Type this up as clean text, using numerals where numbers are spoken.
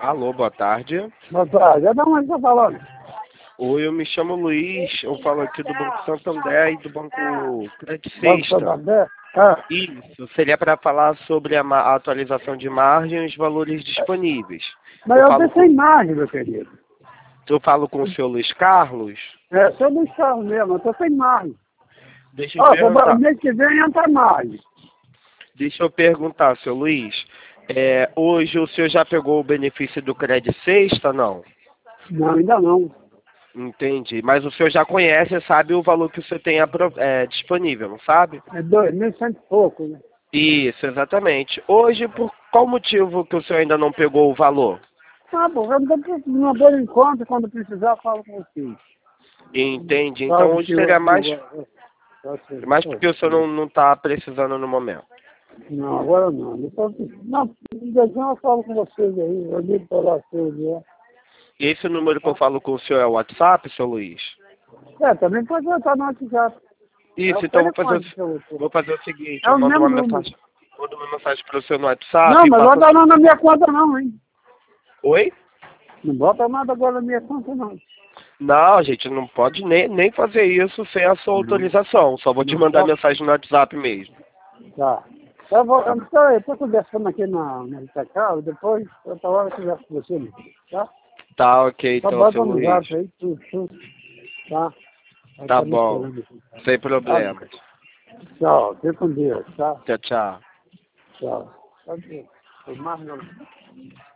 Alô, boa tarde. Boa tarde. É da onde está falando? Oi, eu me chamo Luiz, eu falo aqui do Banco Santander e do Banco Credit Banco Sexta. Santander? Ah, Isso, seria para falar sobre a atualização de margem e os valores disponíveis. mas eu tenho sem margem, meu querido. Eu falo com o senhor Luiz Carlos. É, sou do carro mesmo, eu estou sem margem. Deixa eu Ó, perguntar, mês que vem entra margem. senhor Luiz. Hoje o senhor já pegou o benefício do Credit Sexta, não? Não, ainda não. Entendi. Mas o senhor já conhece e sabe o valor que o senhor tem disponível, não sabe? É 2.100 e pouco, né? Isso, exatamente. Hoje, por qual motivo que o senhor ainda não pegou o valor? Tá bom, eu não dou encontro, quando precisar eu falo com vocês. Entende. Então Falo hoje que seria mais porque o senhor não, não está precisando no momento. não, agora não. Depois, não, dezembro eu falo com vocês aí, eu digo para vocês, né? E esse número que eu falo com o senhor é o WhatsApp, seu Luiz? É, também pode botar no WhatsApp. É Isso, o então telefone que eu uso. vou fazer o seguinte, É eu o mando mesmo uma número. mensagem. Mando uma mensagem para o senhor no WhatsApp Não, e mas passo. bota não na minha conta não, hein? Oi? Não bota nada agora na minha conta não. Não, gente, não pode nem fazer isso sem a sua Não, autorização. Só vou te não mandar pode. mensagem no WhatsApp mesmo. Tá. Eu tô conversando aqui na casa, depois, outra hora eu converso com você, tá? Tá, ok, Só então, seu bota no Luiz. zap aí, tudo, tá? Aí Tá tá me bom. esperando aqui. Sem Tá? problemas. Tchau, fica com Deus, tá? Tchau, tchau. Tchau. Tá bom. Foi mais não.